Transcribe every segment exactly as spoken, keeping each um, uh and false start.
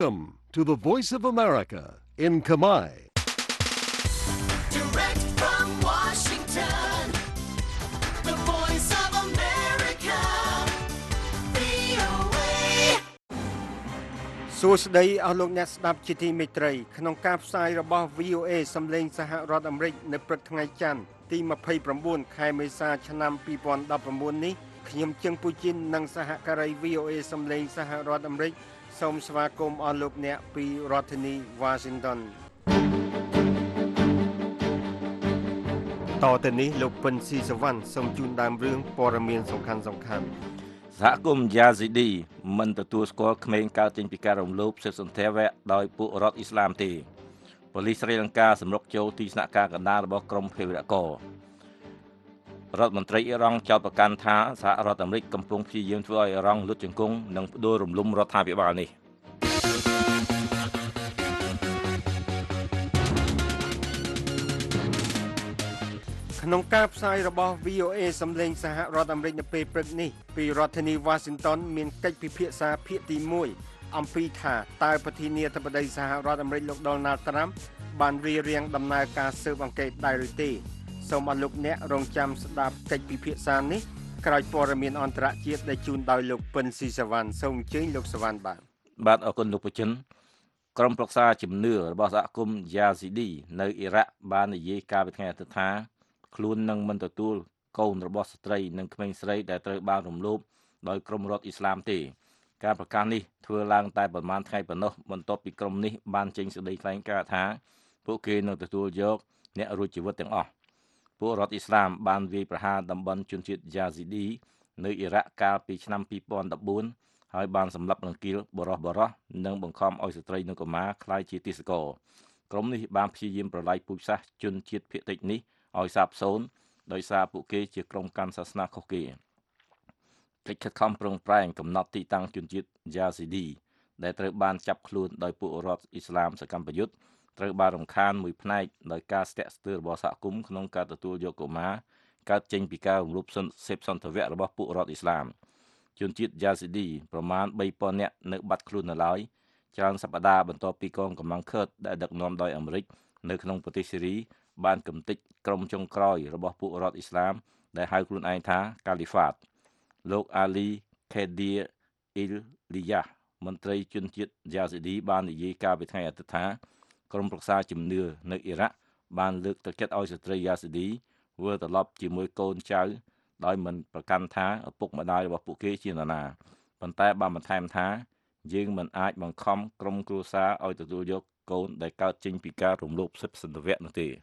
Welcome to the Voice of America in Khmer. Direct from Washington, the Voice of America, វី អូ เอសួស្តីអស់លោកអ្នកស្ដាប់ជាទីមេត្រីក្នុងការផ្សាយរបស់ វី អូ เอ សំឡេងសហរដ្ឋអាមេរិកនៅព្រឹកថ្ងៃច័ន្ទទី29ខែមេសាឆ្នាំ2019នេះខ្ញុំជើងពូជីននិងសហការី វី អូ เอ សំឡេងសហរដ្ឋអាមេរិកសូមស្វាគមន៍អស់លោកអ្នកពីរដ្ឋធានី Washington តទៅនេះលោកពិនស៊ីសវណ្ណសូមជូនដើមរឿងព័ត៌មានសំខាន់សំខាន់សហគមន៍យ៉ាស៊ីឌីមិនទទួលស្គាល់ក្មេងកើតចេញពីការរំលោភសិទ្ធិសន្តិវៈដោយពួករដ្ឋអ៊ីស្លាមទេប៉ូលីសស្រីលង្កាសម្រុកចូលទីស្នាក់ការកណ្ដាលរបស់ក្រុមភេរវកររដ្ឋមន្ត្រីអ៊ីរ៉ង់ចោទប្រកាន់ថាសហរដ្ឋអាមេរិកកំពុងព្យាយាមធ្វើឲ្យអ៊ីរ៉ង់លុតជង្គង់និងផ្ដួលរំលំរដ្ឋាភិបាលនេះក្នុងការផ្សាយរបស់ វី អូ เอ សំឡេងសហរដ្ឋអាមេរិកនៅពេលព្រឹកនេះពីរដ្ឋធានី Washington មានកិច្ចពិភាក្សាភាគទីមួយអំពីថាតើប្រធានាធិបតីសហរដ្ឋអាមេរិកលោក Donald Trump បានរៀបរៀងដំណើរការស៊ើបអង្កេតដែរឬទេសូមអរលោកអ្នករងចាំស្ដាប់កិច្ចពិភាក្សានេះក្រោយព័ត៌មានអន្តរជាតិដែលជូនដោយលោកពិនស៊ីសវណ្ណសូមអញ្ជើញលោកសវណ្ណបាទបាទអរគុណលោកប្រជិនក្រុមប្រឹក្សាជំនឿរបស់សហគមន៍យ៉ាស៊ីឌីនៅអ៊ីរ៉ាក់បាននិយាយកាលពីថ្ងៃអាទិត្យថាខ្លួននឹងមិនទទួលកូនរបស់ស្ត្រីនិងក្មេងស្រីដែលត្រូវបានរំលោភដោយក្រុមរដ្ឋអ៊ីស្លាមទេការប្រកាសនេះធ្វើឡើងតែប្រមាណថ្ងៃប៉ុណ្ណោះបន្ទាប់ពីក្រុមនេះបានចេញសេចក្តីថ្លែងការណ៍ថាពួកគេនឹងទទួលយកអ្នករួចជីវិតទាំងអស់ពួករដ្ឋអ៊ីស្លាមបានវាយប្រហារតំបន់ជនជាតិយ៉ាស៊ីឌីនៅអ៊ីរ៉ាក់កាលពីឆ្នាំពីរពាន់ដប់បួនហើយបានសម្លាប់រង្គាលបរិសុទ្ធបរិសុទ្ធនិងបង្ខំឲ្យស្ត្រីនិងកុមារក្លាយជាទាសករក្រុមនេះបានព្យាយាមប្រឡាយពូជសាសន៍ជនជាតិភាគតិចនេះឲ្យសាបសូន្យដោយសារពួកគេជាក្រុមកាន់សាសនាខុសគេកិច្ចខិតខំប្រឹងប្រែងកំណត់ទីតាំងជនជាតិយ៉ាស៊ីឌីដែលត្រូវបានចាប់ខ្លួនដោយពួករដ្ឋអ៊ីស្លាមសកម្មប្រយុទ្ធត្រូវបានរំខានមួយផ្នែកដោយការស្ទាក់ស្ទើររបស់សហគមន៍ក្នុងការទទួលយកកុមារកើតចេញពីការរំលោភសេពសន្តិវៈរបស់ពួករដ្ឋអ៊ីស្លាមជនជាតិយ៉ាស៊ីឌីប្រមាណបីពាន់នាក់នៅបាត់ខ្លួននៅឡើយច្រើនសប្តាហ៍បន្ទាប់ពីកងកម្លាំងឃឺតដែលដឹកនាំដោយអាមេរិកនៅក្នុងប្រទេសស៊េរីបានកំទេចក្រុមចុងក្រោយរបស់ពួករដ្ឋអ៊ីស្លាមដែលហៅខ្លួនឯងថាកាលីហ្វាតលោកអាលីខេឌីអ៊ីលលីយ៉ាមន្ត្រីជនជាតិយ៉ាស៊ីឌីបាននិយាយកាលពីថ្ងៃអាទិត្យថាក្រុមប្រឹក្សាជំនឿនៅអ៊ីរ៉ាក់បានលើកទឹកចិត្តឲ្យស្ត្រីយ៉ាស៊ីឌីវិលត្រឡប់ជាមួយកូនចៅដោយមិនប្រកាន់ថាឪពុកម្ដាយរបស់ពួកគេជានរណាប៉ុន្តែបានបន្ថែមថាយើងមិនអាចបង្ខំក្រុមគ្រួសារឲ្យទទួលយកកូនដែលកើតចេញពីការរំលោភសិទ្ធិសន្តិវៈនោះទេ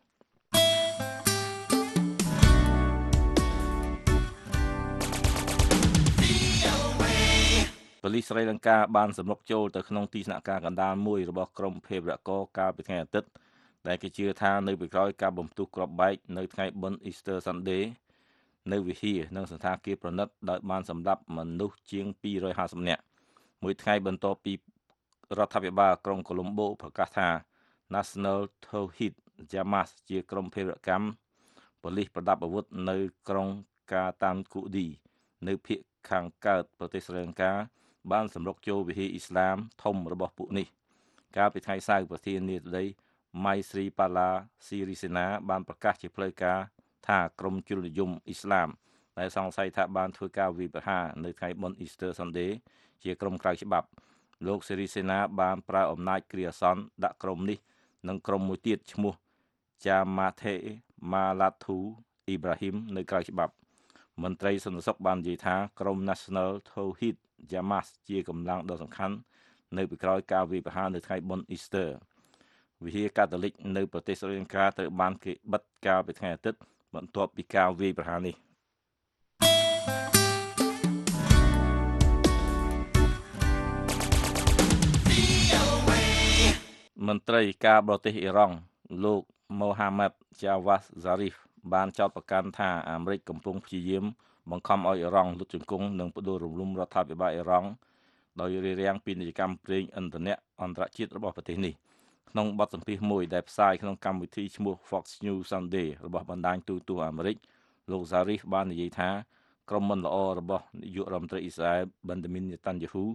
ប៉ូលីសស្រីលង្កាបានសម្រុកចូលទៅក្នុងទីស្នាក់ការកណ្ដាលមួយរបស់ក្រុមភេរវករកាលពីថ្ងៃអាទិត្យដែលគេជឿថានៅពីក្រោយការបំផ្ទុះគ្រាប់បែកនៅថ្ងៃបុណ្យ Easter Sunday នៅវិហារនិងសណ្ឋាគារប្រណិតដោយបានសម្លាប់មនុស្សជាងពីររយហាសិបនាក់មួយថ្ងៃបន្ទាប់ពីរដ្ឋាភិបាលក្រុងកូឡុំបូប្រកាសថា National Tawhid Jamaat ជាក្រុមភេរវកម្មប៉ូលីសប្រដាប់អាវុធនៅក្រុងកាតាន់គូឌីនៅភាគខាងកើតប្រទេសស្រីលង្កាបានសម្រុកចូលវិហារអ៊ីស្លាមធំរបស់ពួកនេះកាលពីថ្ងៃសៅរ៍ប្រធានាធិបតីម៉ៃស្រីប៉ាឡាស៊ីរីសេណាបានប្រកាសជាផ្លូវការថាក្រុមជននិយមអ៊ីស្លាមដែលសង្ស័យថាបានធ្វើការវាយប្រហារនៅថ្ងៃបុណ្យ Easter Sunday ជាក្រុមក្រៅច្បាប់លោកសេរីសេណាបានប្រើអំណាចគ្រាអាសន្នដាក់ក្រុមនេះនិងក្រុមមួយទៀតឈ្មោះ Jamaate Malatu Ibrahim នៅក្រៅច្បាប់មន្ត្រីសន្តិសុខបាននិយាយថាក្រុម National Tawhid Jamaat ជាកម្លាំងដ៏សំខាន់នៅពីក្រោយការវាយប្រហារនៅថ្ងៃបុណ្យ Easter វិហារកាតូលិកនៅប្រទេសស្រីលង្កាត្រូវបានគេបិទកាលពីថ្ងៃអាទិត្យបន្ទាប់ពីការវាយប្រហារនេះមន្ត្រីការបរទេសអ៊ីរ៉ង់លោកម៉ូហាម៉ាត់ជាវ៉ាសហ្សារីហ្វបានចោទប្រកាន់ថាអាមេរិកកំពុងព្យាយាមបង្ខំឲ្យអ៊ីរ៉ង់លុតជង្គង់និងផ្ដួលរំលំរដ្ឋាភិបាលអ៊ីរ៉ង់ដោយរារាំងពាណិជ្ជកម្មប្រេងឥន្ធនៈអន្តរជាតិរបស់ប្រទេសនេះក្នុងបទសម្ភាសន៍មួយដែលផ្សាយក្នុងកម្មវិធីឈ្មោះ Fox News Sunday របស់បណ្ដាញទូតអាមេរិកលោក Zarif បាននិយាយថាក្រុមមិនល្អរបស់នាយករដ្ឋមន្ត្រីអ៊ីស្រាអែល Benjamin Netanyahu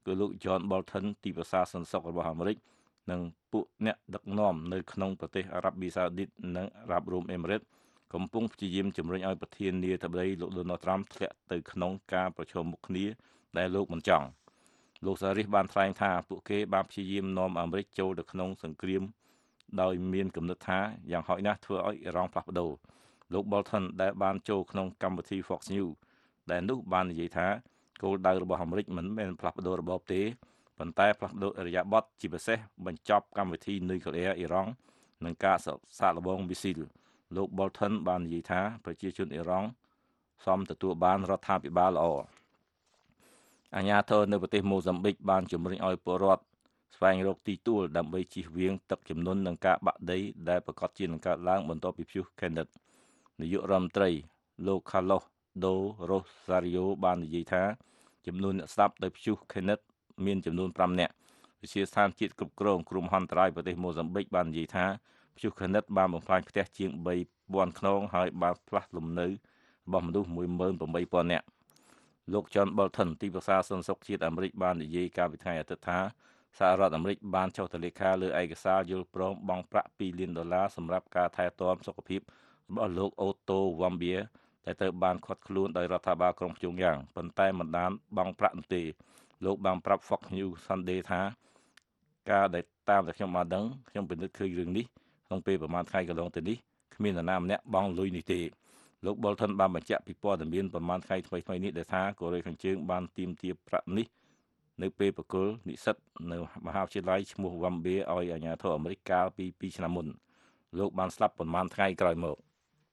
គឺលោក John Bolton ទីប្រឹក្សាសន្តិសុខរបស់អាមេរិកនិងពួកអ្នកដឹកនាំនៅក្នុងប្រទេសអារ៉ាប៊ីសាអូឌីតនិងអារ៉ាប់រួមអេមីរ៉េតកំពុងព្យាយាមជំរុញឲ្យប្រធានាធិបតីលោក Donald Trump ធ្លាក់ទៅក្នុងការប្រឈមមុខគ្នាដែលលោកមិនចង់លោកសារីសបានថ្លែងថាពួកគេបានព្យាយាមនាំអាមេរិកចូលទៅក្នុងសង្គ្រាមដោយមានគំនិតថាយ៉ាងហោចណាស់ធ្វើឲ្យអ៊ីរ៉ង់ផ្លាស់ប្ដូរលោក Bolton ដែលបានចូលក្នុងកម្មវិធី Fox News ដែលនោះបាននិយាយថាគោលដៅរបស់អាមេរិកមិនមែនផ្លាស់ប្ដូររបបទេប៉ុន្តែផ្លាស់ប្ដូរឥរិយាបថជាពិសេសបញ្ចប់កម្មវិធីនុយក្លេអ៊ែរអ៊ីរ៉ង់និងការសាកល្បងមីស៊ីលលោក Bolton បាននិយាយថាប្រជាជនអ៊ីរ៉ង់សមទទួលបានរដ្ឋាភិបាលល្អអាជ្ញាធរនៅប្រទេសម៉ូហ្សាំប៊ិកបានជំរុញឲ្យពលរដ្ឋស្វែងរកទីទួលដើម្បីជៀសវាងទឹកជំនន់និងការបាក់ដីដែលប្រកាសជានឹងកើតឡើងបន្ទាប់ពីព្យុះ Kenneth នាយករដ្ឋមន្ត្រីលោក Carlos do Rosario បាននិយាយថាចំនួនអ្នកស្លាប់ដោយព្យុះ Kenneth មានចំនួន5នាក់វិទ្យាស្ថានជាតិគ្រប់គ្រងគ្រោះមហន្តរាយប្រទេសម៉ូហ្សាំប៊ិកបាននិយាយថាព្យុះ Kenneth បានបំផ្លាញផ្ទះជាង3ពាន់ខ្នងហើយបានផ្លាស់លំនៅរបស់មនុស្សមួយម៉ឺនប្រាំបីពាន់នាក់លោក John Bolton ទីប្រឹក្សាសន្តិសុខជាតិអាមេរិកបាននិយាយកាលពីថ្ងៃអាទិត្យថាសហរដ្ឋអាមេរិកបានចុះទៅលេខាលើឯកសារយល់ព្រមបង់ប្រាក់ពីរលានដុល្លារសម្រាប់ការថែទាំសុខភាពរបស់លោក Otto Warmbier ដែលត្រូវបានឃាត់ខ្លួនដោយរដ្ឋាភិបាលក្រុងភ្យុងយ៉ាងប៉ុន្តែមិនបានបង់ប្រាក់នោះទេលោកបានប្រាប់ Fox News Sunday ថាការដែលតាមតែខ្ញុំបានដឹងខ្ញុំពិនិត្យឃើញរឿងនេះក្នុងពេលប្រហែលថ្ងៃកន្លងទៅនេះគ្មាននរណាម្នាក់បង់លុយនេះទេលោក Bolton បានបញ្ជាក់ពីព័ត៌មានប្រហែលថ្ងៃថ្មីៗនេះដែលថាកូរ៉េខាងជើងបានទាមទារប្រាក់នេះនៅពេលប្រគល់និស្សិតនៅមហាវិទ្យាល័យឈ្មោះ Warmbier ឲ្យអាជ្ញាធរអាមេរិកកាលពីពីរឆ្នាំមុនលោកបានស្លាប់ប្រហែលថ្ងៃក្រោយមក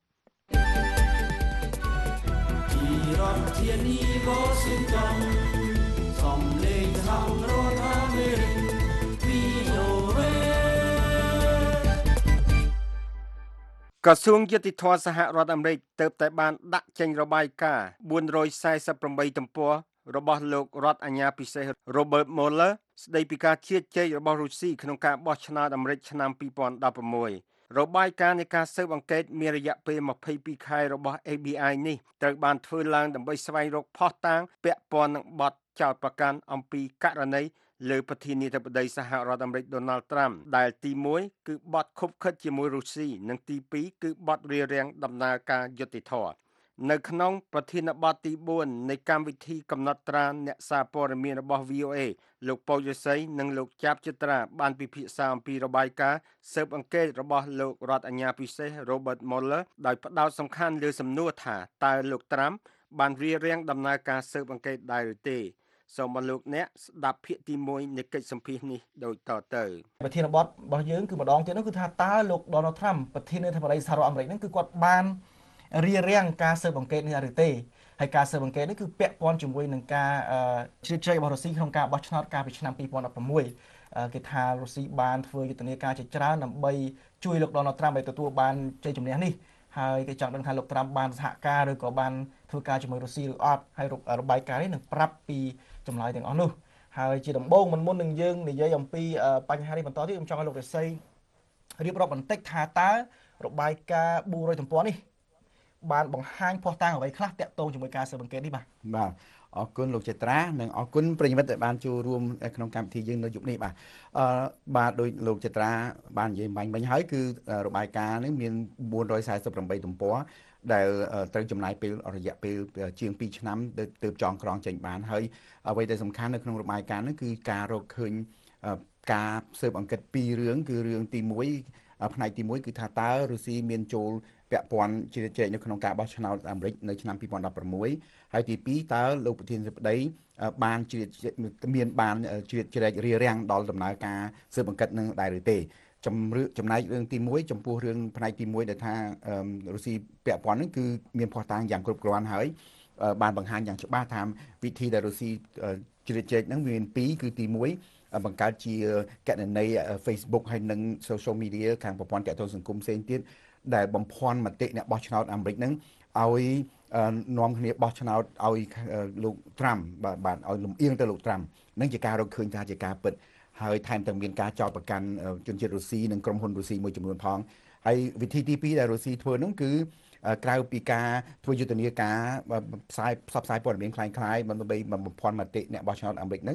ពីរដ្ឋធានី Washington សំឡេងសហរដ្ឋអាមេរិក វី អូ เอក្រសួងយុតិធម៌សហរដ្ឋអាមេរិកទើបតែបានដាក់ចេញរបាយការណ៍បួនរយសែសិបប្រាំបីទំព័ររបស់លោករដ្ឋអាជ្ញាពិសេស Robert Mueller ស្ដីពីការជៀសជែករបស់រុស្ស៊ីក្នុងការបោះឆ្នោតអាមេរិកឆ្នាំពីរពាន់ដប់ប្រាំមួយរបាយការណ៍នៃការស៊ើបអង្កេតមានរយៈពេលម្ភៃពីរខែរបស់ เอ ប៊ី ไอ នេះត្រូវបានធ្វើឡើងដើម្បីស្វែងរកភស្តុតាងពាក់ព័ន្ធនឹងបទចោទប្រកាន់អំពីករណីលើប្រធានាធិបតីសហរដ្ឋអាមេរិក Donald Trump ដែលទីមួយគឺបទខុបខិតជាមួយរុស្ស៊ីនិងទីពីរគឺបទរារាំងដំណើរការយុត្តិធម៌នៅក្នុងប្រធានបទទីបួននៃកម្មវិធីកំណត់ត្រាអ្នកសារព័ត៌មានរបស់ វី អូ เอ លោកពៅយសីនិងលោកចាប់ចិត្រាបានពិភាក្សាអំពីរបាយការណ៍ស៊ើបអង្កេតរបស់លោករដ្ឋអាជ្ញាពិសេស Robert Mueller ដោយផ្ដោតសំខាន់លើសំណួរថាតើលោក Trump បានរារាំងដំណើរការស៊ើបអង្កេតដែរឬទេសូមឲ្យលោកអ្នកស្ដាប់ភាគទីមួយនៃកិច្ចសម្ភាសន៍នេះដូចតទៅប្រធានបទរបស់យើងគឺម្ដងទៀតនោះគឺថាតើលោក Donald Trump ប្រធានាធិបតីសហរដ្ឋអាមេរិកហ្នឹងគឺគាត់បានរារាំងការស៊ើបអង្កេតនេះឬទេហើយការស៊ើបអង្កេតនេះគឺពាក់ព័ន្ធជាមួយនឹងការជ្រៀតជ្រែករបស់រុស្ស៊ីក្នុងការបោះឆ្នោតកាលពីឆ្នាំពីរពាន់ដប់ប្រាំមួយគេថារុស្ស៊ីបានធ្វើយុទ្ធនាការជាច្រើនដើម្បីជួយលោក Donald Trump ឲ្យទទួលបានជ័យជំនះនេះហើយគេចង់ដឹងថាលោក Trump បានសហការឬក៏បានធ្វើការជាមួយរុស្ស៊ីឬអត់ហើយរបាយការណ៍នេះនឹងប្រាប់ពីចម្លើយទាំងអស់នោះហើយជាដំបូងមុនមុននឹងយើងនិយាយអំពីបញ្ហានេះបន្តទៀតខ្ញុំចង់ឲ្យលោករិស័យរៀបរាប់បន្តិចថាតើរបាយការណ៍បួនរយទំព័រនេះបានបង្ហាញភស្តុតាងអ្វីខ្លះតាក់ទងជាមួយការស៊ើបអង្កេតនេះបាទបាទអរគុណលោកចេត្រានិងអរគុណប្រិយមិត្តដែលបានចូលរួមក្នុងកម្មវិធីយើងនៅយប់នេះបាទអឺបាទដោយលោកចេត្រាបាននិយាយបាញ់មិញហើយគឺរបាយការណ៍នេះមានបួនរយសែសិបប្រាំបីទំព័រដែលត្រូវចំណាយពេលរយៈពេលជាងពីរឆ្នាំទើបចងក្រងចេញបានហើយអ្វីដែលសំខាន់នៅក្នុងរបាយការណ៍នេះគឺការរកឃើញការស៊ើបអង្កេតពីររឿងគឺរឿងទីមួយផ្នែកទីមួយគឺថាតើរុស្ស៊ីមានចូលពាក់ព័ន្ធជ្រៀតជ្រែកនៅក្នុងការបោះឆ្នោតអាមេរិកនៅឆ្នាំពីរពាន់ដប់ប្រាំមួយហើយទីពីរតើលោកប្រធានាធិបតីបានជ្រៀតមានបានជ្រៀតជ្រែករារាំងដល់ដំណើរការស៊ើបអង្កេតនឹងដែរឬទេចំណែករឿងទីមួយចំពោះរឿងផ្នែកទីមួយដែលថារុស្ស៊ីពាក់ព័ន្ធនឹងគឺមានភស្តុតាងយ៉ាងគ្រប់គ្រាន់ហើយបានបង្ហាញយ៉ាងច្បាស់ថាវិធីដែលរុស្ស៊ីជ្រៀតជ្រែកនឹងមានពីរគឺទីមួយបង្កើតជាកណន័យ Facebook ហើយនិង social media ខាងប្រព័ន្ធទាក់ទងសង្គមផ្សេងទៀតដែលបំភាន់មតិអ្នកបោះឆ្នោតអាមេរិកហ្នឹងឲ្យនាំគ្នាបោះឆ្នោតឲ្យលោក Trump បាទបាទឲ្យលំអៀងទៅលោក Trump នឹងជាការរកឃើញថាជាការពិតហើយថែមទាំងមានការចោទប្រកាន់ជនជាតិរុស្ស៊ីនិងក្រុមហ៊ុនរុស្ស៊ីមួយចំនួនផងហើយវិធីទីពីរដែលរុស្ស៊ីធ្វើហ្នឹងគឺក្រៅពីការធ្វើយុទ្ធនាការផ្សាយផ្សព្វផ្សាយព័ត៌មានคล้ายៗដើម្បីបំភាន់មតិអ្នកបោះឆ្នោតអាមេរិកហ្នឹង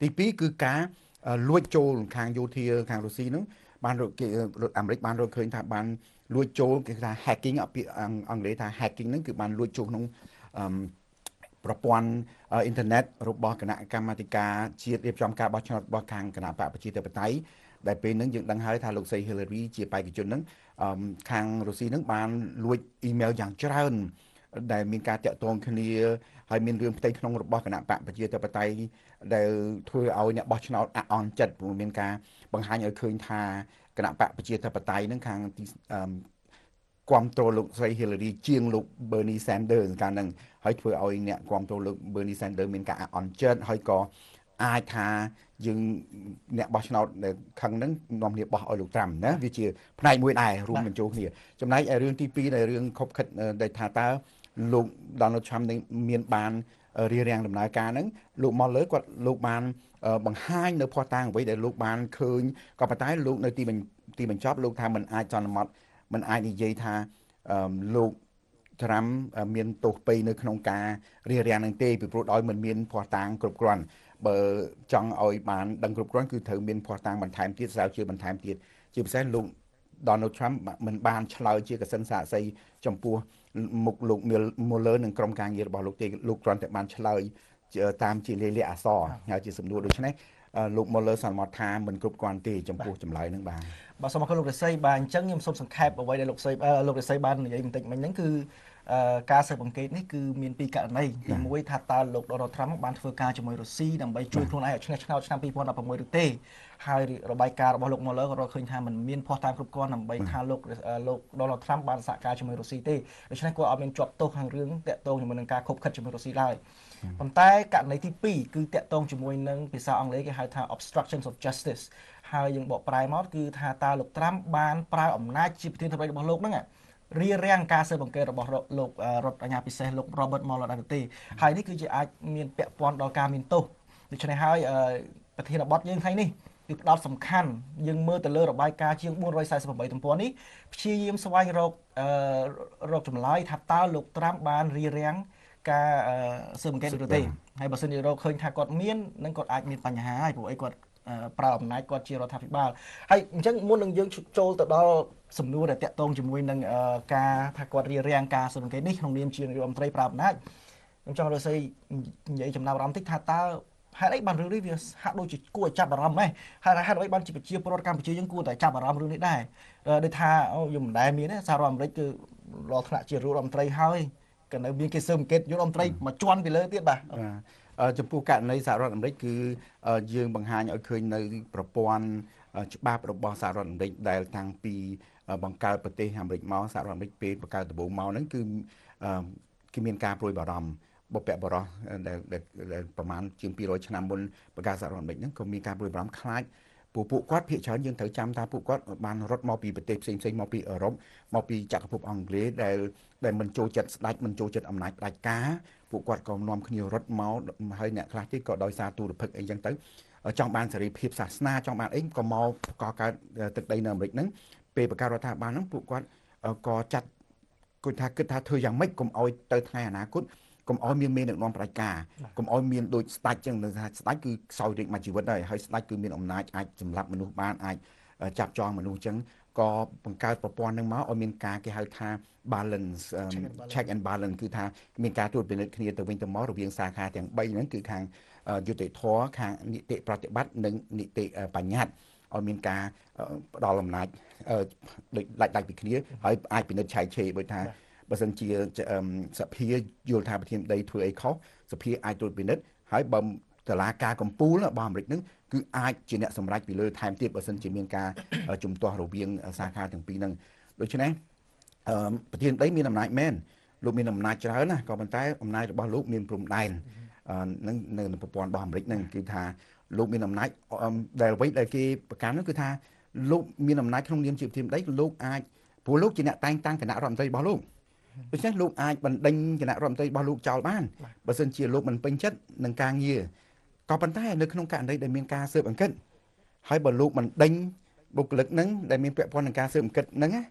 ទីពីរគឺការលួចចូលខាងយោធាខាងរុស្ស៊ីហ្នឹងបានគេអាមេរិកបានរកឃើញថាបានលួចចូលគេថា hacking ពាក្យអង់គ្លេសថា hacking ហ្នឹងគឺបានលួចចូលក្នុងប្រព័ន្ធអ៊ីនធឺណិតរបស់គណៈកម្មាធិការជាតិរៀបចំការបោះឆ្នោតរបស់ខាងគណៈបកប្រជាធិបតេយ្យដែលពេលហ្នឹងយើងដឹងហើយថាលោកស្រី Hillary ជាបេក្ខជនហ្នឹងខាងរុស្ស៊ីហ្នឹងបានលួចអ៊ីមែលយ៉ាងច្រើនដែលមានការតាក់ទងគ្នាហើយមានរឿងផ្ទៃក្នុងរបស់គណៈបកប្រជាធិបតេយ្យដែលធ្វើឲ្យអ្នកបោះឆ្នោតអាក់អន់ចិត្តព្រោះមានការបង្ហាញឲ្យឃើញថាគណៈបកប្រជាធិបតេយ្យហ្នឹងខាងទីគ្រប់គ្រងលោកស្រី Hillary ជាងលោក Bernie Sanders កាលហ្នឹងហើយធ្វើឲ្យអ្នកគ្រប់គ្រងលោក Bernie Sanders មានការអាក់អន់ចិត្តហើយក៏អាចថាយើងអ្នកបោះឆ្នោតដែលខឹងហ្នឹងនាំគ្នាបោះឲ្យលោកត្រាំណាវាជាផ្នែកមួយដែររួមបញ្ចូលគ្នាចំណែកឯរឿងទីពីរដែលរឿងខុបខិតដែលថាតើលោក Donald Trump នឹងមានបានរៀបរៀងដំណើរការហ្នឹងលោក Mueller គាត់លោកបានបង្ហាញនៅភស្តុតាងអ្វីដែលលោកបានឃើញក៏ប៉ុន្តែលោកនៅទីទីបញ្ចប់លោកថាมันអាចចន្ទមត់มันអាចនិយាយថាលោក Trump មានទោសពេយនៅក្នុងការរៀបរៀងហ្នឹងទេពីព្រោះដោយมันមានភស្តុតាងគ្រប់គ្រាន់បើចង់ឲ្យបានដឹងគ្រប់គ្រាន់គឺត្រូវមានភស្តុតាងបន្ថែមទៀតស្រាវជ្រាវបន្ថែមទៀតជាពិសេសលោក Donald Trump មិនបានឆ្លើយជាកសិនសាកសីចំពោះមុខលោក Mueller និងក្រុមការងាររបស់លោកទេលោកគ្រាន់តែបានឆ្លើយតាមជាលាយលក្ខណ៍អក្សរហើយជាសំណួរដូច្នេះលោក Mueller សន្មតថាមិនគ្រប់គ្រាន់ទេចំពោះចម្លើយនឹងបាទបាទសូមអរគុណលោករិស័យបាទអញ្ចឹងខ្ញុំសូមសង្ខេបអ្វីដែលលោកស្រីលោករិស័យបាននិយាយបន្តិចមិញហ្នឹងគឺការស៊ើបអង្កេតនេះគឺមានពីរករណីទីមួយថាតើលោក Donald Trump បានធ្វើការជាមួយរុស្ស៊ីដើម្បីជួយខ្លួនឯងឲ្យឈ្នះឆ្នោតឆ្នាំពីរពាន់ដប់ប្រាំមួយឬទេហើយរបាយការណ៍របស់លោក Mueller ក៏រកឃើញថាมันមានភស្តុតាងគ្រប់គ្រាន់ដើម្បីថាលោកលោក Donald Trump បានសហការជាមួយរុស្ស៊ីទេដូច្នេះគាត់អត់មានជាប់ទោសខាងរឿងតាក់ទងជាមួយនឹងការខົບខិតជាមួយរុស្ស៊ីឡើយប៉ុន្តែករណីទីពីរគឺតាក់ទងជាមួយនឹងភាសាអង់គ្លេសគេហៅថា obstruction of justice ហើយយើងបកប្រែមកគឺថាតើលោក Trump បានប្រើអំណាចជាប្រធានាធិបតីរបស់លោកហ្នឹងរៀបរៀងការស៊ើបអង្កេតរបស់លោករដ្ឋអាជ្ញាពិសេសលោក Robert Mueller ដែរទេហើយនេះគឺជាអាចមានពាក់ព័ន្ធដល់ការមានទោសដូច្នេះហើយប្រធានបទយើងថ្ងៃនេះគឺផ្ដោតសំខាន់យើងមើលទៅលើរបាយការណ៍ជាងបួនរយសែនសិបប្រាំទំព័រនេះព្យាយាមស្វែងរករកចម្លើយថាតើលោក Trump បានរៀបរៀងការស៊ើបអង្កេតឬទេហើយបើសិនជារកឃើញថាគាត់មាននឹងគាត់អាចមានបញ្ហាហើយព្រោះអីគាត់ប្រើអំណាចគាត់ជារដ្ឋាភិបាលហើយអញ្ចឹងមុននឹងយើងចូលទៅដល់សំណួរដែលតាក់ទងជាមួយនឹងការថាគាត់រៀបរៀងការស៊ើបអង្កេតនេះក្នុងនាមជានាយករដ្ឋមន្ត្រីប្រើអំណាចខ្ញុំចង់រកស្អីនិយាយចំណាប់អារម្មណ៍តិចថាតើហេតុអីបានរឿងនេះវាហាក់ដូចជាគួរឲ្យចាប់អារម្មណ៍ដែរហើយហេតុអ្វីបានជាប្រជាពលរដ្ឋកម្ពុជាយើងគួរតែចាប់អារម្មណ៍រឿងនេះដែរដូចថាអូយើងមិនដែលមានទេសហរដ្ឋអាមេរិកគឺរកថ្នាក់ជារដ្ឋមន្ត្រីហើយក៏នៅមានគេស៊ើបអង្កេតយុរដ្ឋមន្ត្រីមកជន់ពីលើទៀតបាទចំពោះករណីសហរដ្ឋអាមេរិកគឺយើងបង្ហាញឲ្យឃើញនៅប្រព័ន្ធច្បាប់របស់សហរដ្ឋអាមេរិកដែលតាំងពីបង្កើតប្រទេសអាមេរិកមកសហរដ្ឋអាមេរិកពេលបង្កើតដំបូងមកហ្នឹងគឺគេមានការព្រួយបារម្ភបុព្វបុរសដែលប្រមាណជាងពីររយឆ្នាំមុនបង្កើតសហរដ្ឋអាមេរិកហ្នឹងក៏មានការព្រួយបារម្ភខ្លាចពួកពួកគាត់ភាគច្រើនយើងត្រូវចាំថាពួកគាត់បានរត់មកពីប្រទេសផ្សេងផ្សេងមកពីអឺរ៉ុបមកពីចក្រភពអង់គ្លេសដែលដែលមិនចូលចិត្តស្ដេចមិនចូលចិត្តអំណាចផ្ដាច់ការពួកគាត់ក៏នាំគ្នារត់មកហើយអ្នកខ្លះទៀតក៏ដោយសារទូរភិក្សអីចឹងទៅចង់បានសេរីភាពសាសនាចង់បានអីក៏មកកកើតទឹកដីនៅអាមេរិកហ្នឹងពេលបង្កើតរដ្ឋាភិបាលហ្នឹងពួកគាត់ក៏ចាត់គាត់ថាគិតថាធ្វើយ៉ាងម៉េចកុំឲ្យទៅថ្ងៃអនាគតកុំឲ្យមានមេដឹកនាំផ្ដាច់ការកុំឲ្យមានដូចស្ដេចចឹងថាស្ដេចគឺខ្សោយរាជមួយជីវិតហើយហើយស្ដេចគឺមានអំណាចអាចសម្លាប់មនុស្សបានអាចចាប់ចងមនុស្សចឹងក៏បង្កើតប្រព័ន្ធនឹងមកឲ្យមានការគេហៅថា balance check and balance គឺថាមានការត្រួតពិនិត្យគ្នាទៅវិញទៅមករវាងសាខាទាំងបីហ្នឹងគឺខាងយុតិធធខាងនីតិប្រតិបត្តិនិងនីតិបញ្ញត្តិឲ្យមានការផ្ដល់អំណាចដូចដាច់ដាច់ពីគ្នាហើយអាចពិនិត្យឆែកឆេរដូចថាបើសិនជាសភាយល់ថាប្រធានាធិបតីធ្វើអីខុសសភាអាចត្រួតពិនិត្យហើយបើតុលាការកំពូលរបស់អាមេរិកហ្នឹងគឺអាចជាអ្នកសម្រេចពីលើថែមទៀតបើសិនជាមានការជំទាស់រវាងសាខាទាំងពីរហ្នឹងដូច្នេះប្រធានាធិបតីមានអំណាចមែនលោកមានអំណាចច្រើនណាក៏ប៉ុន្តែអំណាចរបស់លោកមានព្រំដែននឹងនៅប្រព័ន្ធរបស់អាមេរិកហ្នឹងគឺថាលោកមានអំណាចដែលអ្វីដែលគេប្រកាន់នោះគឺថាលោកមានអំណាចក្នុងនាមជាប្រធានាធិបតីលោកអាចព្រោះលោកជាអ្នកតែងតាំងគណៈរដ្ឋមន្ត្រីរបស់លោកដូច្នេះលោកអាចបណ្ដេញគណៈរដ្ឋមន្ត្រីរបស់លោកចោលបានបើសិនជាលោកមិនពេញចិត្តនឹងការងារក៏ប៉ុន្តែនៅក្នុងករណីដែលមានការស៊ើបអង្កេតហើយបើលោកបណ្ដេញបុគ្គលិកហ្នឹងដែលមានពាក់ព័ន្ធនឹងការស៊ើបអង្កេតហ្នឹង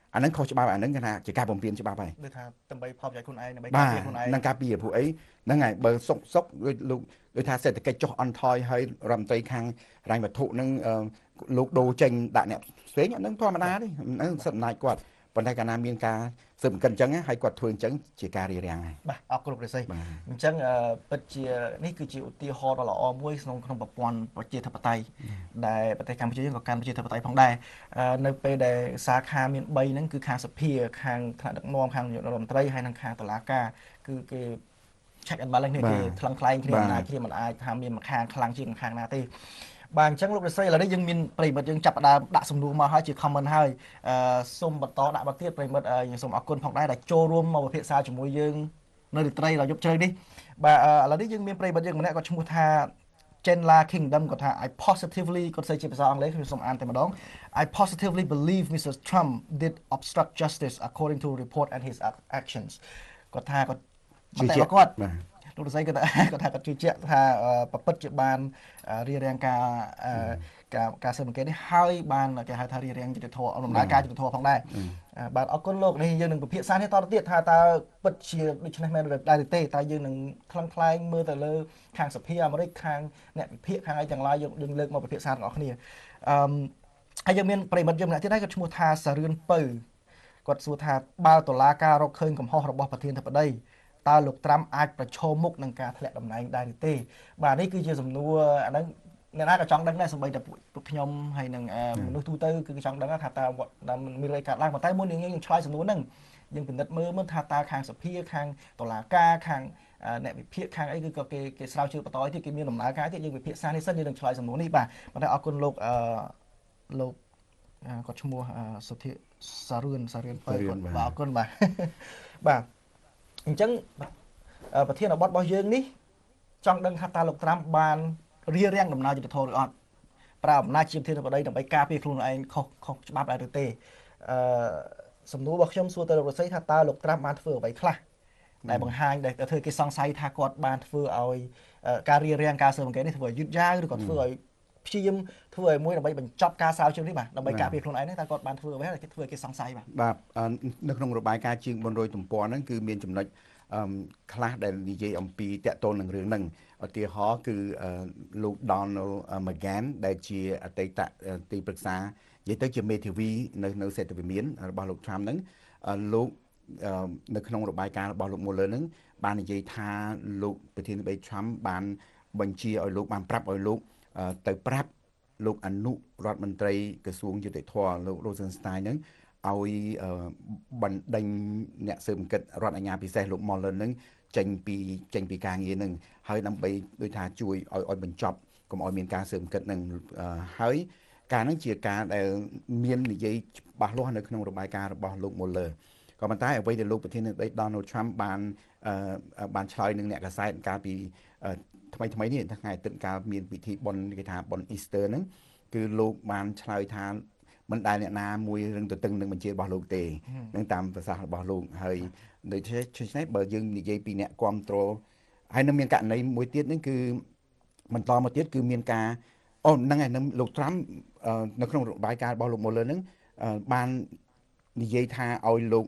អាហ្នឹងខុសច្បាប់អាហ្នឹងគេថាជាការបំពេញច្បាប់ហើយដូចថាដើម្បីផលប្រយោជន៍ខ្លួនឯងដើម្បីកាការពារខ្លួនឯងនឹងការពារពួកអីហ្នឹងហើយបើសុកសុកដូចលោកដូចថាសេដ្ឋកិច្ចចុះអន់ថយហើយរដ្ឋមន្ត្រីខាងរ៉ាញ់វត្ថុហ្នឹងលោកដូរចេញដាក់អ្នកផ្សេងអាហ្នឹងធម្មតាទេហ្នឹងសិទ្ធិអំណាចគាត់ប៉ុន្តែកាលណាមានការស៊ើបអង្កេតអញ្ចឹងហើយគាត់ធ្វើអញ្ចឹងជាការរារាំងហើយបាទអរគុណលោកប្រសិទ្ធអញ្ចឹងពិតជានេះគឺជាឧទាហរណ៍ដ៏ល្អមួយក្នុងក្នុងប្រព័ន្ធប្រជាធិបតេយ្យដែលប្រទេសកម្ពុជាយើងក៏កាន់ប្រជាធិបតេយ្យផងដែរនៅពេលដែលសាខាមានបីហ្នឹងគឺខាងសភាខាងថ្នាក់ដឹកនាំខាងនាយករដ្ឋមន្ត្រីហើយនិងខាងតុលាការគឺគេ check and balance នេះគេថ្លឹងថ្លែងគ្នាមិនអាចគ្នាមិនអាចថាមានមួយខាងខ្លាំងជាងខាងណាទេបាទអញ្ចឹងលោកប្រសិទ្ធឥឡូវនេះយើងមានប្រិមិត្តយើងចាប់ផ្ដើមដាក់សំណួរមកហើយជា comment ហើយអឺសូមបន្តដាក់មកទៀតប្រិមិត្តយើងសូមអរគុណផងដែរដែលចូលរួមមកពិភាក្សាជាមួយយើងនៅរាត្រីដល់យប់ជ្រៅនេះបាទឥឡូវនេះយើងមានប្រិមិត្តយើងម្នាក់គាត់ឈ្មោះថា Chenla Kingdom គាត់ថា I positively គាត់សេចជាភាសាអង់គ្លេសខ្ញុំសូមអានតែម្ដង I positively believe Mister Trump did obstruct justice according to report and his actions គាត់ថាគាត់ជឿជាក់គាត់លោកប្រសិទ្ធគាត់គាត់ថាគាត់ជឿជាក់ថាប្រពន្ធជាបានរៀបរៀងការការការស៊ើបអង្កេតនេះហើយបានគេហៅថារៀបរៀងយុត្តិធម៌ដំណើរការយុត្តិធម៌ផងដែរបាទអរគុណលោកនេះយើងនឹងពិភាក្សានេះតទៅទៀតថាតើពិតជាដូច្នេះមែនឬដែរទេតើយើងនឹងខ្លាំងខ្លែងមើលទៅលើខាងសភាអាមេរិកខាងអ្នកវិភាគខាងអីទាំងឡាយយើងយើងលើកមកពិភាក្សាទាំងអស់គ្នាអឺហើយយើងមានប្រិមិត្តយើងម្នាក់ទៀតដែរគាត់ឈ្មោះថាសារឿនពៅគាត់សួរថាបើតុលាការរកឃើញកំហុសរបស់ប្រធានាធិបតីតើលោកត្រាំអាចប្រឈមមុខនឹងការធ្លាក់តំណែងដែរឬទេបាទនេះគឺជាសំណួរអាហ្នឹងអ្នកណាក៏ចង់ដឹងដែរសូម្បីតែពួកខ្ញុំហើយនឹងមនុស្សទូទៅគឺចង់ដឹងថាតើមានរយការឡើងប៉ុន្តែមុនយើងយើងឆ្លើយសំណួរហ្នឹងយើងពិនិត្យមើលមើលថាតើខាងសភាខាងតុលាការខាងអ្នកវិភាគខាងអីគឺក៏គេគេស្រាវជ្រាវបន្តទៀតគេមានដំណើរការទៀតយើងវិភាគសានេះសិនយើងនឹងឆ្លើយសំណួរនេះបាទប៉ុន្តែអរគុណលោកអឺលោកគាត់ឈ្មោះសុធិសារឿនសារឿនបើគាត់បាទអរគុណបាទបាទអញ្ចឹងប្រធានបទរបស់យើងនេះចង់ដឹងថាតើលោកត្រាំបានរៀបរៀងដំណើរយុទ្ធធម៌ឬអត់ប្រើអំណាចជាប្រធានាធិបតីដើម្បីការពារខ្លួនឯងខុសខុសច្បាប់ដែរឬទេអឺសំណួររបស់ខ្ញុំសួរទៅលោកប្រសិទ្ធថាតើលោកត្រាំបានធ្វើអ្វីខ្លះដែលបង្ហាញដែលធ្វើគេសង្ស័យថាគាត់បានធ្វើឲ្យការរៀបរៀងការស៊ើបអង្កេតនេះធ្វើឲ្យយឺតយ៉ាវឬក៏ធ្វើឲ្យព្យាយាមធ្វើឲ្យមួយដើម្បីបញ្ចប់ការស្រាវជ្រាវនេះបាទដើម្បីការពារខ្លួនឯងហ្នឹងតើគាត់បានធ្វើអ្វីដែលគេធ្វើឲ្យគេសង្ស័យបាទបាទនៅក្នុងរបាយការណ៍ជាងបួនរយទំព័រហ្នឹងគឺមានចំណុចអឺខ្លះដែលនិយាយអំពីតាក់ទងនឹងរឿងហ្នឹងឧទាហរណ៍គឺលោក Donald McGahn ដែលជាអតីតទីប្រឹក្សានិយាយទៅជាមេធាវីនៅនៅសេដ្ឋវិមានរបស់លោក Trump ហ្នឹងលោកនៅក្នុងរបាយការណ៍របស់លោក Mueller ហ្នឹងបាននិយាយថាលោកប្រធានាធិបតី Trump បានបញ្ជាឲ្យលោកបានប្រាប់ឲ្យលោកទៅប្រាប់លោកអនុរដ្ឋមន្ត្រីក្រសួងយុតិធម៌លោក Rosenstein ហ្នឹងឲ្យបណ្ដេញអ្នកស៊ើបអង្កេតរដ្ឋអាជ្ញាពិសេសលោក Mueller ហ្នឹងចេញពីចេញពីការងារហ្នឹងហើយដើម្បីដូចថាជួយឲ្យឲ្យបញ្ចប់កុំឲ្យមានការស៊ើបអង្កេតហ្នឹងហើយការហ្នឹងជាការដែលមាននិយាយច្បាស់លាស់នៅក្នុងរបាយការណ៍របស់លោក Mueller ក៏ប៉ុន្តែអ្វីដែលលោកប្រធានាធិបតី Donald Trump បានបានឆ្លើយនឹងអ្នកកាសែតកាលពីថ្មីថ្មីនេះថ្ងៃអាទិត្យកាលមានពិធីបុណ្យគេថាបុណ្យ Easter ហ្នឹងគឺលោកបានឆ្លើយថាមិនដែលអ្នកណាមួយរឿងទៅតឹងនឹងបញ្ជារបស់លោកទេនឹងតាមប្រសាសន៍របស់លោកហើយដូច្នេះបើយើងនិយាយពីអ្នកគ្រប់គ្រងហើយនឹងមានករណីមួយទៀតហ្នឹងគឺបន្តមកទៀតគឺមានការអូហ្នឹងហើយនឹងលោកត្រាំនៅក្នុងរបាយការណ៍របស់លោក Mueller ហ្នឹងបាននិយាយថាឲ្យលោក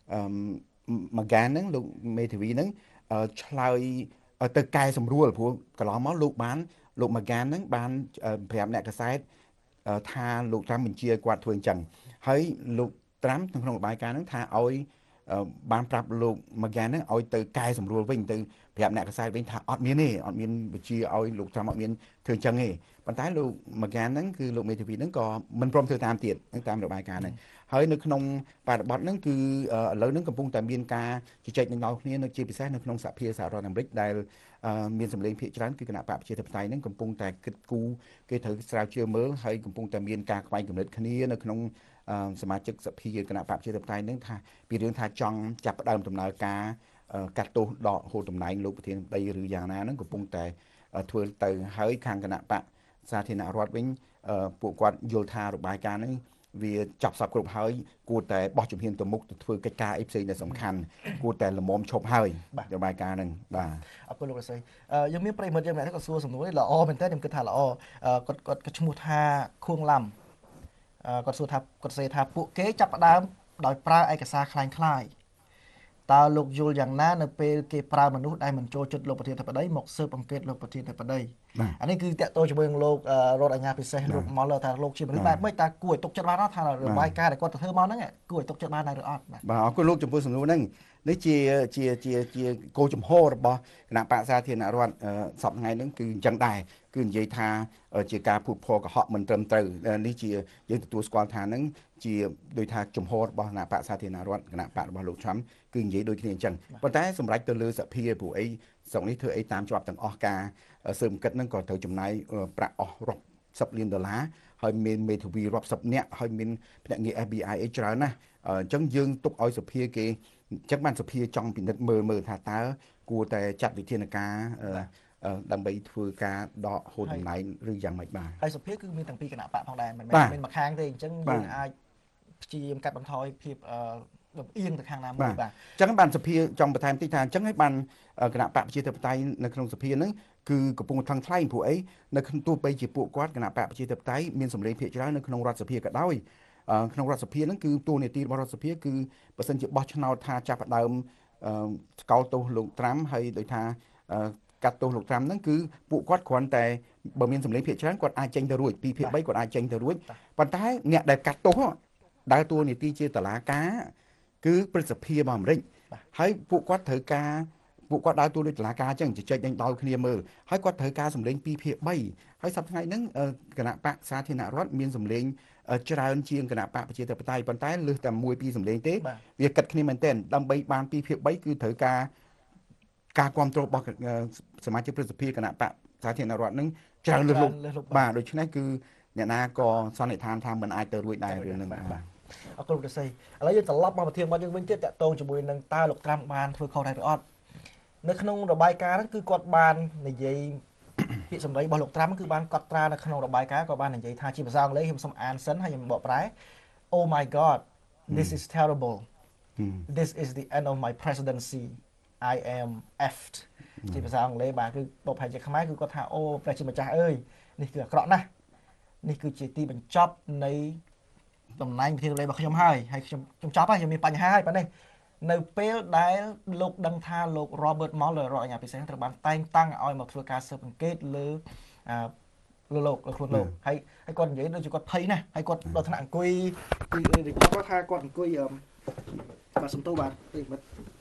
McGahn ហ្នឹងលោកមេធាវីហ្នឹងឆ្លើយទៅកែសម្រួលព្រោះកន្លងមកលោកបានលោក McGahn ហ្នឹងបានប្រាប់អ្នកកាសែតថាលោកត្រាំបញ្ជាគាត់ធ្វើអញ្ចឹងហើយលោកត្រាំក្នុងរបាយការណ៍ហ្នឹងថាឲ្យបានប្រាប់លោក McGahn ហ្នឹងឲ្យទៅកែសម្រួលវិញទៅប្រាប់អ្នកកាសែតវិញថាអត់មានទេអត់មានបញ្ជាឲ្យលោកត្រាំអត់មានធ្វើអញ្ចឹងទេប៉ុន្តែលោក McGahn ហ្នឹងគឺលោកមេធាវីហ្នឹងក៏មិនព្រមធ្វើតាមទៀតតាមរបាយការណ៍ហ្នឹងហើយនៅក្នុងបរិបទហ្នឹងគឺឥឡូវហ្នឹងកំពុងតែមានការជជែកនឹងដល់គ្នានៅជាពិសេសនៅក្នុងសហភាពសហរដ្ឋអាមេរិកដែលមានសម្លេងភាគច្រើនគឺគណៈបកប្រជាធិបតេយ្យហ្នឹងកំពុងតែគិតគូរគេត្រូវស្រាវជ្រាវមើលហើយកំពុងតែមានការខ្វែងគំនិតគ្នានៅក្នុងសមាជិកសភាគណៈបកប្រជាធិបតេយ្យហ្នឹងថាពីរឿងថាចង់ចាប់ផ្ដើមដំណើរការកាត់ទោសដកហូតតំណែងលោកប្រធានាធិបតីឬយ៉ាងណាហ្នឹងកំពុងតែធ្វើទៅហើយខាងគណៈបកសាធារណរដ្ឋវិញពួកគាត់យល់ថារបាយការណ៍ហ្នឹងវាចាប់សពគ្រប់ហើយគួរតែបោះជំហានទៅមុខទៅធ្វើកិច្ចការអីផ្សេងដែលសំខាន់គួរតែលំមឈប់ហើយរបាយការណ៍ហ្នឹងបាទអរគុណលោកប្រសិទ្ធយើងមានប្រិមិត្តយើងម្នាក់គាត់សួរសំណួរនេះល្អមែនតើខ្ញុំគិតថាល្អគាត់គាត់គាត់ឈ្មោះថាខួងឡាំគាត់សួរថាគាត់សេថាពួកគេចាប់ផ្ដើមដោយប្រើឯកសារคล้ายคล้ายតើលោកយល់យ៉ាងណានៅពេលគេប្រើមនុស្សដែលមិនចូលចិត្តលោកប្រធានាធិបតីមកស៊ើបអង្កេតលោកប្រធានាធិបតីអានេះគឺតាក់ទងជាមួយនឹងលោករដ្ឋអាជ្ញាពិសេសលោកមកលើថាលោកជាមនុស្សបែបម៉េចតើគួរឲ្យទុកចិត្តបានអត់ថារបាយការណ៍ដែលគាត់ទៅធ្វើមកហ្នឹងគួរឲ្យទុកចិត្តបានដែរឬអត់បាទបាទអរគុណលោកចំពោះសំណួរហ្នឹងនេះជាជាជាជាគោលជំហររបស់គណៈបក្សសាធារណរដ្ឋសប្តាហ៍ថ្ងៃហ្នឹងគឺអញ្ចឹងដែរគឺនិយាយថាជាការភូតភរកុហកមិនត្រឹមត្រូវនេះជាយើងទទួលស្គាល់ថាហ្នឹងជាដោយថាជំហររបស់គណៈបក្សសាធារណរដ្ឋគណៈបករបស់លោកTrumpគឺនិយាយដូចគ្នាអញ្ចឹងប៉ុន្តែសម្រាប់ទៅលើសភាព្រោះអីស្រុកនេះធ្វើអីតាមជាប់ទាំងអស់ការស៊ើបអង្កេតហ្នឹងក៏ត្រូវចំណាយប្រាក់អស់រាប់សិបលានដុល្លារហើយមានមេធាវីរាប់សិបនាក់ហើយមានភ្នាក់ងារ F B I អីច្រើនណាស់អញ្ចឹងយើងទុកឲ្យសភាគេអញ្ចឹងបានសភាចង់ពិនិត្យមើលមើលថាតើគួរតែចាត់វិធានការដើម្បីធ្វើការដកហូតតំណែងឬយ៉ាងម៉េចបាទហើយសភាគឺមានទាំងពីរគណៈបកផងដែរមិនមែនមានមួយខាងទេអញ្ចឹងយើងអាចព្យាយាមកាត់បន្ថយភាពលំអៀងទៅខាងណាមួយបាទអញ្ចឹងបានសភាចង់បន្ថែមតិចថាអញ្ចឹងហើយបានគណៈបកប្រជាធិបតេយ្យនៅក្នុងសភាហ្នឹងគឺកំពុងថឹងថ្លែងព្រោះអីនៅក្នុងទោះបីជាពួកគាត់គណៈបកប្រជាធិបតេយ្យមានសម្លេងភាគច្រើននៅក្នុងរដ្ឋសភាក៏ដោយក្នុងរដ្ឋសភាហ្នឹងគឺតួនាទីរបស់រដ្ឋសភាគឺបើសិនជាបោះឆ្នោតថាចាប់ផ្ដើមស្កោលទោសលោកត្រាំហើយដោយថាកាត់ទោសលោកត្រាំហ្នឹងគឺពួកគាត់គ្រាន់តែបើមានសម្លេងភាគច្រើនគាត់អាចចេញទៅរួចពីភាគបីគាត់អាចចេញទៅរួចប៉ុន្តែអ្នកដែលកាត់ទោសដើរតួនាទីជាតុលាការគឺព្រឹទ្ធសភារបស់អាមេរិកហើយពួកគាត់ត្រូវការពួកគាត់ដើរតួដូចតុលាការអញ្ចឹងជជែកដេញដោលគ្នាមើលហើយគាត់ត្រូវការសម្លេងពីភាគបីហើយសប្តាហ៍ថ្ងៃហ្នឹងគណៈបកសាធារណរដ្ឋមានសម្លេងច្រើនជាងគណៈបកប្រជាធិបតេយ្យប៉ុន្តែលើសតែមួយពីសម្លេងទេវាកិត្តគ្នាមែនទែនដើម្បីបានពីភាគបីគឺត្រូវការការគ្រប់គ្រងរបស់សមាជិកព្រឹទ្ធសភាគណៈបកសាធារណរដ្ឋហ្នឹងច្រើនលើសលប់បាទដូច្នេះគឺអ្នកណាក៏សន្និដ្ឋានថាមិនអាចទៅរួចដែររឿងហ្នឹងបាទអរគុណលោកទេសីឥឡូវយើងត្រឡប់មកប្រធានរបស់យើងវិញទៀតតាក់ទងជាមួយនឹងតើលោកត្រាំបានធ្វើខុសដែរឬអត់នៅក្នុងរបាយការណ៍ហ្នឹងគឺគាត់បាននិយាយពាក្យសម្ដីរបស់លោកត្រាំគឺបានកត់ត្រានៅក្នុងរបាយការណ៍ក៏បាននិយាយថាជាភាសាអង់គ្លេសខ្ញុំសូមអានសិនហើយខ្ញុំបកប្រែ Oh my god this is terrible this is the end of my presidency I am effed ជាភាសាអង់គ្លេសបាទគឺបកប្រែជាខ្មែរគឺគាត់ថាអូព្រះជាម្ចាស់អើយនេះគឺអាក្រក់ណាស់នេះគឺជាទីបញ្ចប់នៃតំណែងប្រធានាធិបតីរបស់ខ្ញុំហើយហើយខ្ញុំខ្ញុំចប់ហើយខ្ញុំមានបញ្ហាហើយប៉ុណ្ណេះនៅពេលដែលលោកដឹងថាលោក Robert Mueller រដ្ឋអាជ្ញាពិសេសត្រូវបានតែងតាំងឲ្យមកធ្វើការស៊ើបអង្កេតលើអឺលោកខ្លួនលោកហើយហើយគាត់និយាយដូចជាគាត់ភ័យណាស់ហើយគាត់ដល់ថ្នាក់អង្គុយគឺគាត់ថាគាត់អង្គុយអឺបាទសំទោសបាទពេកមិត្ត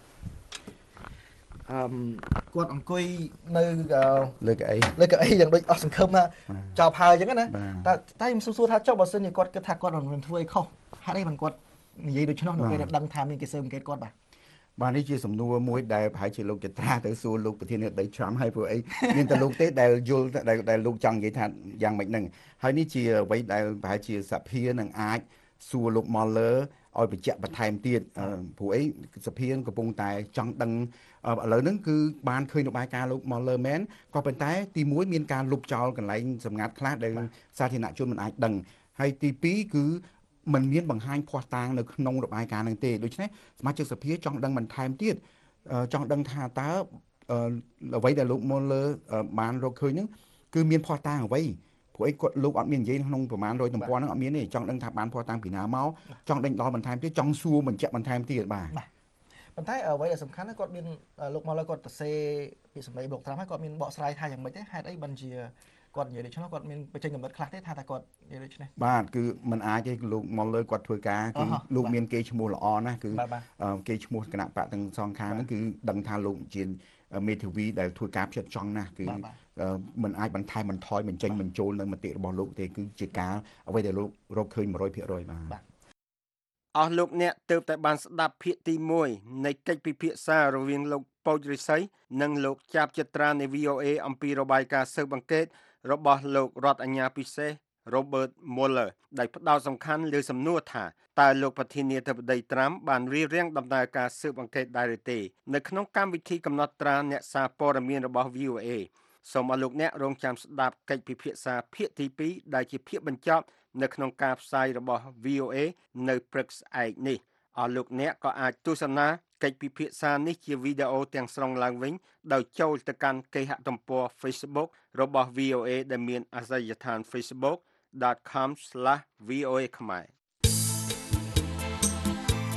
អឺគាត់អង្គុយនៅលើកៅអីលើកៅអីយ៉ាងដូចអស់សង្ឃឹមណាចោលហើយអញ្ចឹងណាតែតែខ្ញុំសួរថាចុះបើសិនជាគាត់គិតថាគាត់មិនធ្វើអីខុសហេតុអីបានគាត់និយាយដូច្នោះនៅពេលដែលដឹងថាមានគេស៊ើបអង្កេតគាត់បាទបាទនេះជាសំណួរមួយដែលប្រហែលជាលោកចត្រាទៅសួរលោកប្រធានាធិបតីTrumpហើយព្រោះអីមានតែលោកទេដែលយល់ដែលលោកចង់និយាយថាយ៉ាងម៉េចហ្នឹងហើយនេះជាអ្វីដែលប្រហែលជាសភានឹងអាចសួរលោក Mueller ឲ្យបញ្ជាក់បន្ថែមទៀតព្រោះអីសភាកំពុងតែចង់ដឹងឥឡូវហ្នឹងគឺបានឃើញរបាយការណ៍លោក Mueller មែនក៏ប៉ុន្តែទីមួយមានការលុបចោលកន្លែងសម្ងាត់ខ្លះដែលសាធារណជនមិនអាចដឹងហើយទីពីរគឺมันមានបង្ហាញភ័ស្តុតាងនៅក្នុងរបាយការណ៍ហ្នឹងទេដូច្នេះសមាជិកសភាចង់ដឹងបន្ថែមទៀតចង់ដឹងថាតើអ្វីដែលលោក Mueller បានរកឃើញហ្នឹងគឺមានភ័ស្តុតាងអ្វីព្រោះអីគាត់លោកអត់មាននិយាយក្នុងប្រមាណរយទំព័រហ្នឹងអត់មានទេចង់ដឹងថាបានភ័ស្តុតាងពីណាមកចង់ដេញដោលបន្ថែមទៀតចង់សួរបញ្ជាក់បន្ថែមទៀតបាទប៉ុន្តែអ្វីដែលសំខាន់គាត់មានលោក Mueller គាត់ទៅសេពាក្យសម្ដីលោកត្រាំហើយគាត់មានបកស្រាយថាយ៉ាងម៉េចទេហេតុអីបានជាគាត់និយាយដូច្នោះគាត់មានបញ្ចេញកំណត់ខ្លះទេថាតែគាត់និយាយដូច្នេះបាទគឺมันអាចទេលោក Mueller គាត់ធ្វើការគឺលោកមានគេឈ្មោះល្អណាស់គឺគេឈ្មោះគណៈបកទាំងសងខាងហ្នឹងគឺដឹងថាលោកជាមេធាវីដែលធ្វើការផ្ចិតចង់ណាស់គឺมันអាចបន្ថែមបន្ថយបញ្ចេញបញ្ចូលនៅមតិរបស់លោកទេគឺជាការអ្វីដែលលោករកឃើញ one hundred percent បាទអស់លោកអ្នកទើបតែបានស្ដាប់ភាគទីoneនៃកិច្ចពិភាក្សារវាងលោកពូចរិស័យនិងលោកចាប់ចត្រានៃ V O A អំពីរបាយការណ៍ស៊ើបអង្កេតរបស់លោករដ្ឋអាជ្ញាពិសេស Robert Mueller ដែលផ្ដោតសំខាន់លើសំណួរថាតើលោកប្រធានាធិបតីត្រាំបានរៀបរៀងដំណើរការស៊ើបអង្កេតដែរឬទេនៅក្នុងកម្មវិធីកំណត់ត្រាអ្នកសារព័ត៌មានរបស់ V O A សូមឲ្យលោកអ្នករងចាំស្ដាប់កិច្ចពិភាក្សាភាគទីtwoដែលជាភាគបញ្ចប់នៅក្នុងការផ្សាយរបស់ V O A នៅព្រឹកស្អែកនេះអស់លោកអ្នកក៏អាចទស្សនាកិច្ចពិភាក្សានេះជាវីដេអូទាំងស្រុងឡើងវិញដោយចូលទៅកាន់គេហទំព័រ Facebook របស់ V O A ដែលមានអាសយដ្ឋាន facebook dot com slash v o a khmer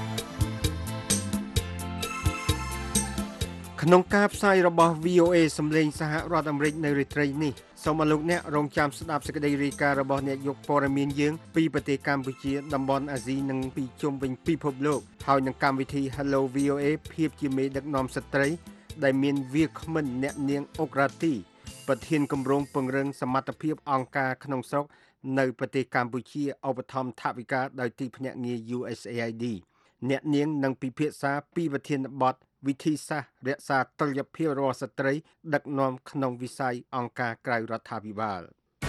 ក្នុងការផ្សាយរបស់ វី អូ เอ សំឡេងសហរដ្ឋអាមេរិកនៅរាត្រីនេះសូមអរលោកអ្នករងចាំស្ដាប់សេចក្តីរាយការណ៍របស់អ្នកយកព័ត៌មានយើងពីប្រទេសកម្ពុជាតំបន់អាស៊ីនិងពីជុំវិញពិភពលោកហើយនឹងកម្មវិធី Hello វី អូ เอ ភាពជាមេដឹកនាំស្ត្រីដែលមានវាគ្មិនអ្នកនាងអុករ៉ាទីប្រធានគម្រោងពង្រឹងសមត្ថភាពអង្គការក្នុងស្រុកនៅប្រទេសកម្ពុជាឧបត្ថម្ភថវិកាដោយទីភ្នាក់ងារ ยู เอส เอ ไอ ดี អ្នកនាងនឹងពិភាក្សាពីប្រធានបទវិធីសាស្ត្ររក្សាតុល្យភាពរបស់ស្ត្រីដឹកនាំក្នុងវិស័យអង្គការក្រៅរដ្ឋាភិបាល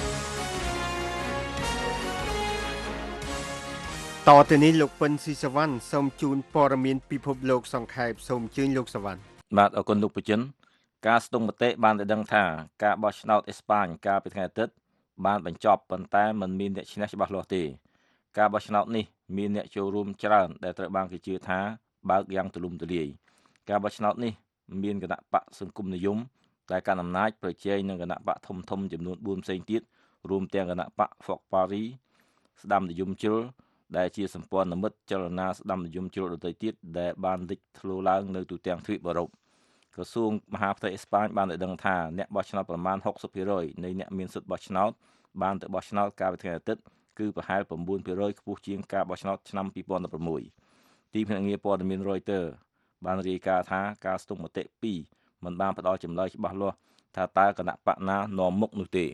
តទៅនេះលោកពិនស៊ីសវណ្ណសូមជូនព័ត៌មានពិភពលោកសង្ខេបសូមអញ្ជើញលោកសវណ្ណបាទអរគុណលោកប្រជិនការស្ទង់មតិបានដឹងថាការបោះឆ្នោតអេស្ប៉ាញកាលពីថ្ងៃអាទិត្យបានបញ្ចប់ប៉ុន្តែមិនមានអ្នកឈ្នះច្បាស់លាស់ទេការបោះឆ្នោតនេះមានអ្នកចូលរួមច្រើនដែលត្រូវបានគេជឿថាបើកយ៉ាងទូលំទូលាយការបោះឆ្នោតនេះមានគណៈបកសង្គមនិយមតែកាន់អំណាចប្រជែងនឹងគណៈបកធំធំចំនួនបួនផ្សេងទៀតរួមទាំងគណៈបក Fox Party ស្ដាំនិយមជ្រុលដែលជាសម្ព័ន្ធមិត្តចលនាស្ដាំនិយមជ្រុលដទៃទៀតដែលបានលេចធ្លោឡើងនៅទូទាំងទ្វីបអឺរ៉ុបក្រសួងមហាផ្ទៃអេស្ប៉ាញបានឲ្យដឹងថាអ្នកបោះឆ្នោតប្រមាណ หกสิบเปอร์เซ็นต์ នៃអ្នកមានសិទ្ធិបោះឆ្នោតបានទៅបោះឆ្នោតកាលពីថ្ងៃអាទិត្យគឺប្រហែល 9%ខ្ពស់ជាងការបោះឆ្នោតឆ្នាំពីរពាន់ដប់ប្រាំមួយទីភ្នាក់ងារព័ត៌មាន Reuters បានរាយការណ៍ថាការស្ទង់មតិពីរមិនបានផ្ដល់ចម្លើយច្បាស់លាស់ថាតើគណៈបកណានាំមុខនោះទេ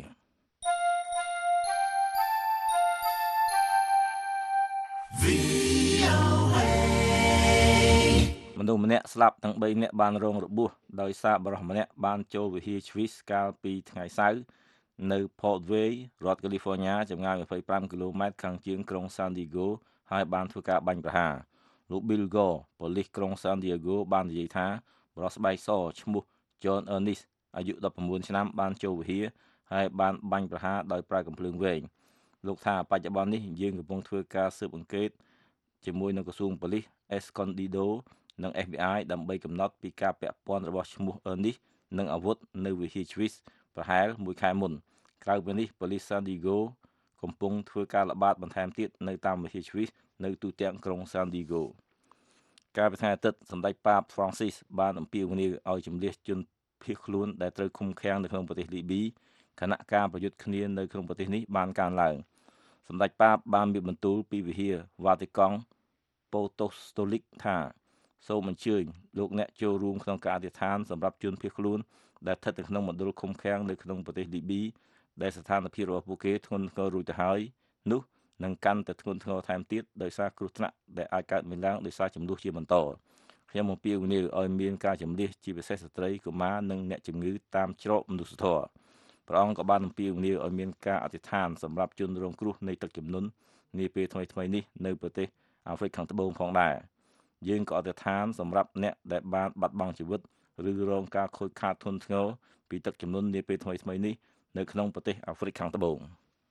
មនុស្សម្នាក់ស្លាប់ទាំងបីនាក់បានរងរបួសដោយសារបរិសម្នាក់បានចូលវិហារជ្វីសកាលពីថ្ងៃសៅរ៍នៅ Port Vale រដ្ឋ California ចម្ងាយ ยี่สิบห้า គីឡូម៉ែត្រខាងជើងក្រុង San Diego ហើយបានធ្វើការបាញ់ប្រហារលោក Bill Gore ប៉ូលីសក្រុង San Diego បាននិយាយថាបរិសុទ្ធស្បែកសឈ្មោះ John Ernest អាយុដប់ប្រាំបួនឆ្នាំបានចូលវិហារហើយបានបាញ់ប្រហារដោយប្រើកាំភ្លើងវែងលោកថាបច្ចុប្បន្ននេះយើងកំពុងធ្វើការស៊ើបអង្កេតជាមួយនឹងក្រសួងប៉ូលីស Escondido និង เอฟ บี ไอ ដើម្បីកំណត់ពីការពាក់ព័ន្ធរបស់ឈ្មោះ Ernest និងអាវុធនៅវិហារជ្វីសប្រហែលមួយខែមុនក្រៅពីនេះប៉ូលីស San Diego កំពុងធ្វើការល្បាតបន្ថែមទៀតនៅតាមវិហារជ្វីសនៅទូទាំងក្រុង San Diego កាលពីថ្ងៃអាទិត្យសម្ដេចប៉ាប Francis បានអំពាវនាវឲ្យជម្លៀសជនភៀសខ្លួនដែលត្រូវឃុំឃាំងនៅក្នុងប្រទេសលីប៊ីខណៈការប្រយុទ្ធគ្នានៅក្នុងប្រទេសនេះបានកើនឡើងសម្ដេចប៉ាបបានមានបន្ទូលពីវិហារ Vatican Apostolic ថាសូមអញ្ជើញលោកអ្នកចូលរួមក្នុងការអធិដ្ឋានសម្រាប់ជនភៀសខ្លួនដែលស្ថិតនៅក្នុងមណ្ឌលឃុំឃាំងនៅក្នុងប្រទេសលីប៊ីដែលស្ថានភាពរបស់ពួកគេធ្ងន់ធ្ងររួចទៅហើយនោះនឹងកាន់តែធ្ងន់ធ្ងរថែមទៀតដោយសារគ្រោះថ្នាក់ដែលអាចកើតមានឡើងដោយសារចំនួនជាបន្តខ្ញុំអំពាវនាវឲ្យមានការជំនះជាពិសេសស្ត្រីកុមារនិងអ្នកជំងឺតាមច្រកមនុស្សធម៌ព្រះអង្គក៏បានអំពាវនាវឲ្យមានការអធិដ្ឋានសម្រាប់ជនរងគ្រោះនៃទឹកជំនន់នាពេលថ្មីៗនេះនៅប្រទេសអាហ្វ្រិកខាងត្បូងផងដែរយើងក៏អធិដ្ឋានសម្រាប់អ្នកដែលបានបាត់បង់ជីវិតឬរងការខូចខាតធ្ងន់ធ្ងរពីទឹកជំនន់នាពេលថ្មីៗនេះនៅក្នុងប្រទេសអាហ្វ្រិកខាងត្បូង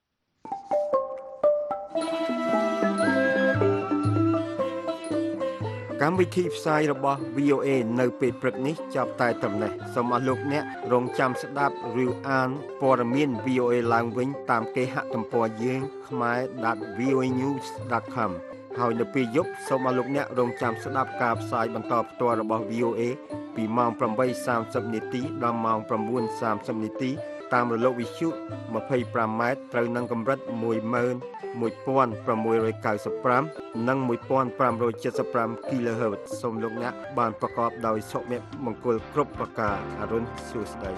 កម្មវិធីផ្សាយរបស់ វី អូ เอ នៅពេលព្រឹកនេះចាប់តែប៉ុណ្ណេះសូមអរលោកអ្នករងចាំស្ដាប់ឬអានព័ត៌មាន វី អូ เอ ឡើងវិញតាមគេហទំព័រយើង khmae dot v o a news dot com ហើយនៅពេលយប់សូមអរលោកអ្នករងចាំស្ដាប់ការផ្សាយបន្តផ្ទាល់របស់ វី អូ เอ ពីម៉ោង ប្រាំបីសាមសិប នាទីដល់ម៉ោង ប្រាំបួនសាមសិប នាទីតាមរលកវិទ្យុ ยี่สิบห้า ម៉ែត្រត្រូវនឹងកម្រិត một nghìn một trăm sáu mươi lăm និង một nghìn năm trăm bảy mươi lăm គីឡូហឺតសូមលោកអ្នកបានប្រកបដោយសុភមង្គលគ្រប់ប្រការអរុនសួស្តី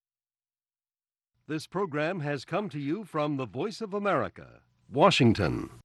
This program has come to you from the Voice of America, Washington.